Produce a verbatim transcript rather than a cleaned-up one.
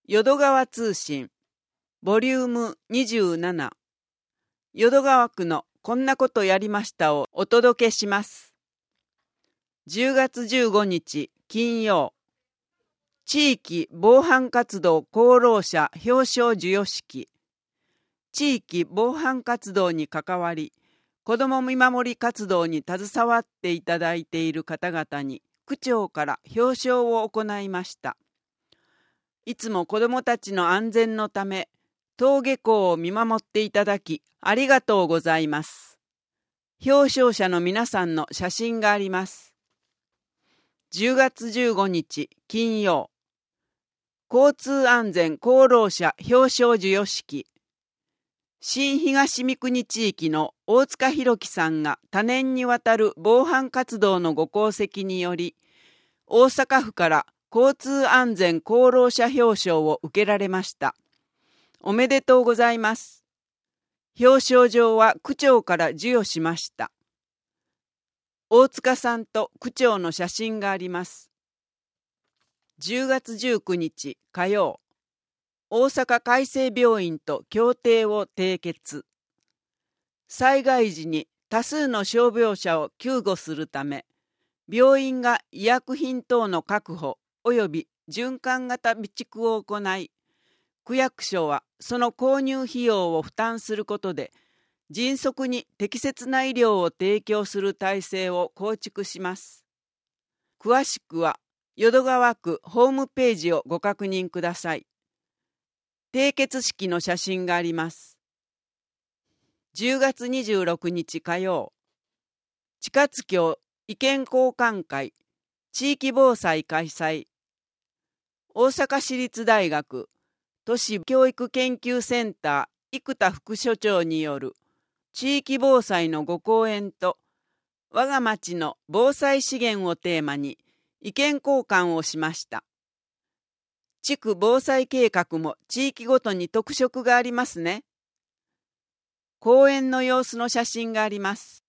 淀川通信ボリュームにじゅうなな、淀川区のこんなことやりましたをお届けします。じゅうがつじゅうごにち金曜、地域防犯活動功労者表彰授与式。地域防犯活動に関わり、子ども見守り活動に携わっていただいている方々に区長から表彰を行いました。いつも子どもたちの安全のため、登下校を見守っていただき、ありがとうございます。表彰者の皆さんの写真があります。じゅうがつじゅうごにち金曜、交通安全功労者表彰授与式。新東三国地域の大塚弘樹さんが多年にわたる防犯活動のご功績により、大阪府から交通安全功労者表彰を受けられました。おめでとうございます。表彰状は区長から授与しました。大塚さんと区長の写真があります。じゅうがつじゅうくにち火曜、大阪海生病院と協定を締結。災害時に多数の傷病者を救護するため、病院が医薬品等の確保及び循環型備蓄を行い、区役所はその購入費用を負担することで、迅速に適切な医療を提供する体制を構築します。詳しくは、淀川区ホームページをご確認ください。締結式の写真があります。じゅうがつにじゅうろくにち火曜、地下津峡意見交換会地域防災開催。大阪市立大学都市教育研究センター生田副所長による地域防災のご講演と、我が町の防災資源をテーマに意見交換をしました。地区防災計画も地域ごとに特色がありますね。講演の様子の写真があります。